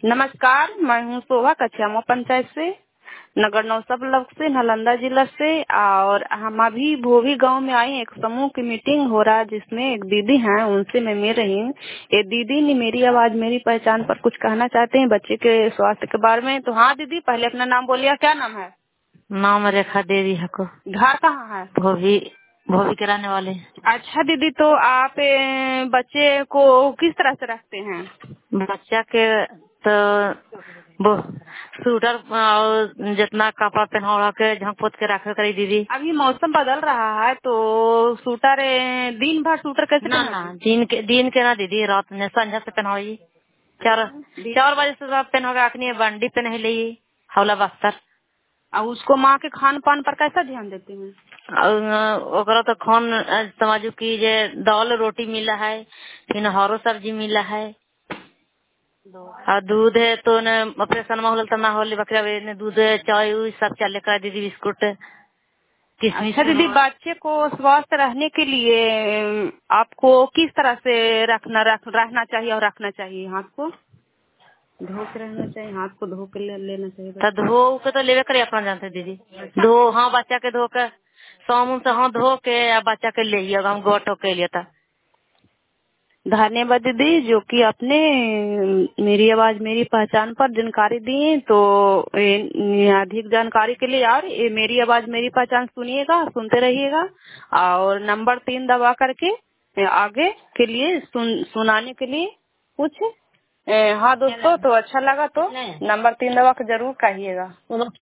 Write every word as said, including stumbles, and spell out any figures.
नमस्कार, मैं हूँ शोभा कछियामा पंचायत से, नगर नौसा ब्लॉक से, नालंदा जिला से। और हम अभी भोवी गांव में आए, एक समूह की मीटिंग हो रहा है जिसमें एक दीदी हैं, उनसे मैं मिल रही हूँ। ये दीदी ने मेरी आवाज मेरी पहचान पर कुछ कहना चाहते हैं बच्चे के स्वास्थ्य के बारे में। तो हाँ दीदी, पहले अपना नाम बोलिए, क्या नाम है? नाम रेखा देवी है को। घर कहाँ है? भोवी भोवी के रहने वाले। अच्छा दीदी, तो आप ए, बच्चे को किस तरह से रखते हैं? बच्चा के तो वो स्वेटर और जितना कपड़ा पहना के झाँक पोत के रखे करी दीदी। अभी मौसम बदल रहा है तो सूटर ए, दिन भर सूटर कैसे ना ना पहनोगे? दिन के दिन के ना दीदी, रात में संझा से पहनाई। चार चार बजे से रात पहनोगे, अखनी बंडी पहन ली हौला बस्तर। और उसको माँ के खान पान पर कैसा ध्यान देते हैं? और ओकरा तो खान समझू की जे दाल रोटी मिला है, फिर हरो सब्जी मिला है और दूध है तो न ऑपरेशन में होल तो ना होली बकरा ने दूध चाय उई सब चले कर दीदी, बिस्कुट किशमिश। अच्छा दीदी, बच्चे को स्वस्थ रहने के लिए आपको किस तरह से रखना रख रहना चाहिए और रखना चाहिए? हाथ को धो के रहना चाहिए, हाथ को धो के ले, लेना चाहिए। तो धो के तो लेवे करे अपना जानते दीदी। धो हाँ, बच्चा के धो के सामुन से हाँ धो के बच्चा के ले हम गोटो के लिए था। धन्यवाद दीदी, जो कि आपने मेरी आवाज मेरी पहचान पर जानकारी दी। तो ये अधिक जानकारी के लिए और ये मेरी आवाज मेरी पहचान सुनिएगा, सुनते रहिएगा और नंबर तीन दबा करके आगे के लिए सुन, सुनाने के लिए कुछ। हाँ दोस्तों, तो अच्छा लगा तो नंबर तीन दबा के जरूर कहिएगा।